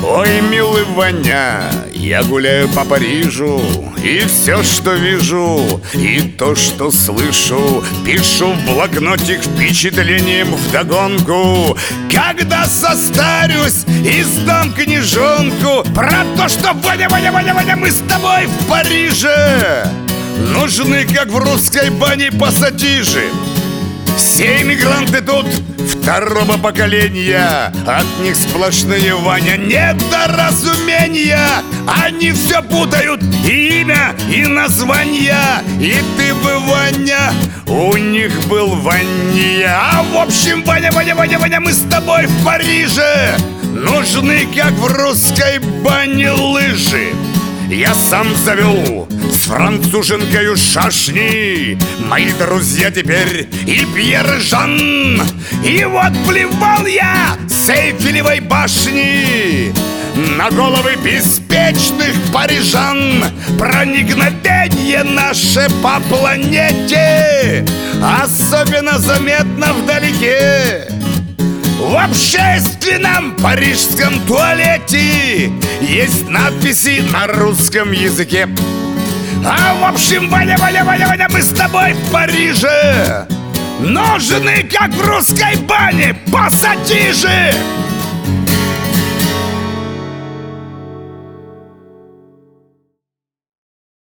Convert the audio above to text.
Ой, милый Ваня, я гуляю по Парижу, и все, что вижу, и то, что слышу, пишу в блокнотик впечатлением вдогонку. Когда состарюсь, издам книжонку про то, что Ваня, Ваня, Ваня, Ваня, мы с тобой в Париже. Нужны, как в русской бане, пассатижи. Все иммигранты тут второго поколения, от них сплошные, Ваня, недоразумения. Они все путают, и имя, и названия. И ты бы, Ваня, у них был Ваня. А в общем, Ваня, Ваня, Ваня, Ваня, мы с тобой в Париже. Нужны, как в русской бане, лыжи. Я сам завел с француженкою шашни. Мои друзья теперь и Пьер и Жан. И вот плевал я с Эйфелевой башни на головы беспечных парижан. Проникновение наше по планете особенно заметно вдалеке. В общественном парижском туалете есть надписи на русском языке. А в общем, Ваня, Ваня, Ваня, Ваня, мы с тобой в Париже. Нужны, как в русской бане, пассатижи.